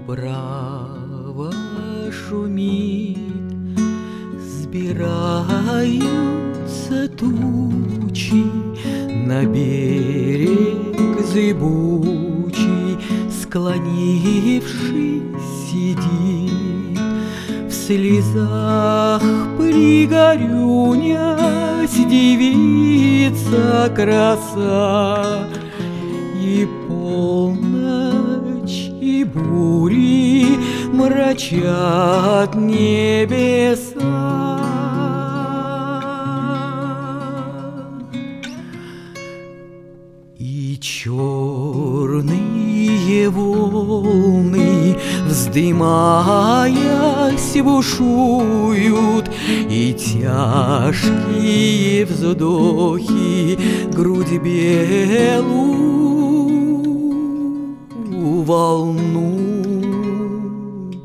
Дубрава шумит, сбираются тучи, на берег зыбучий, склонившись, сидит, в слезах пригорюнясь, девица краса. И полночь, и бури мрачат небеса. И черные волны, вздымаясь, бушуют, и тяжкие вздохи грудь белую волнуют.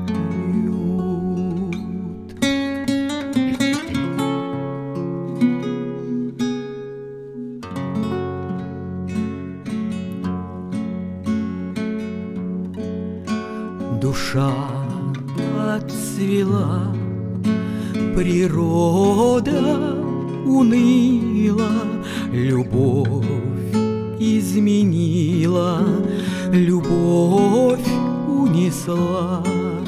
Душа отцвела, природа уныла, любовь изменила, любовь унесла.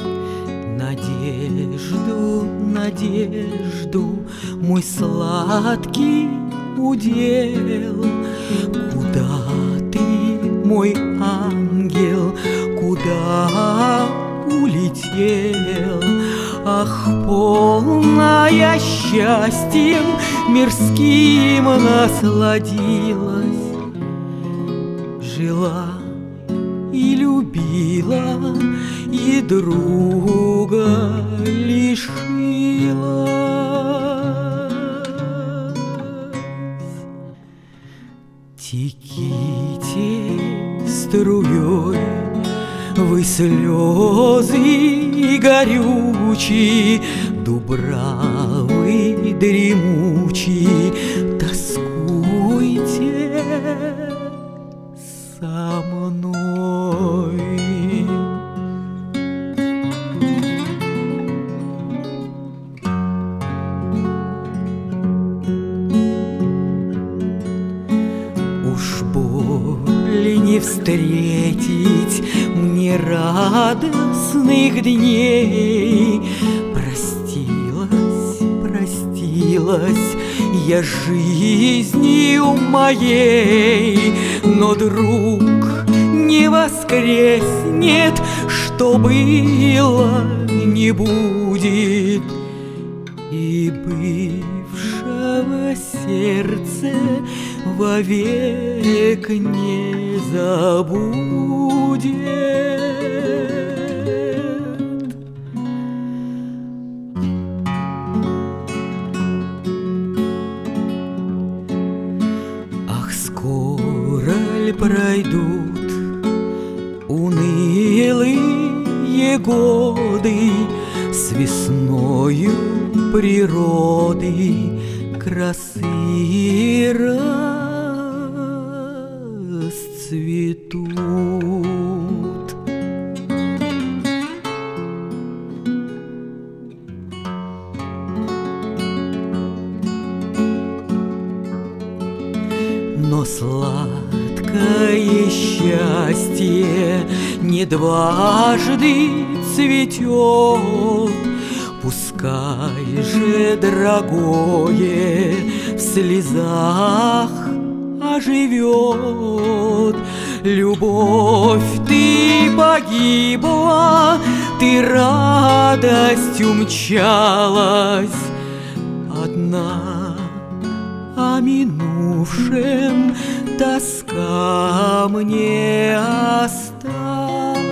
Надежду, надежду, мой сладкий удел. Куда ты, мой ангел, куда улетел? Ах, полная счастьем мирским насладилась, жила и любила, и друга лишилась. Теките струей вы слезы горючие, Дубравы дремучие, тоскуйте со мной. Уж более не встретить мне радостных дней. Простилась, простилась я жизнью моей, но друг не воскреснет, что было, не будет, и бывшего сердце вовек не забудет. Ах, скоро ли пройдут унылые годы с весною природы красы расцветут. Но сладкое счастье не дважды цветет, пускай же, дорогое, в слезах оживет. Любовь, ты погибла, ты радостью мчалась одна, о минувшем тоска мне осталась.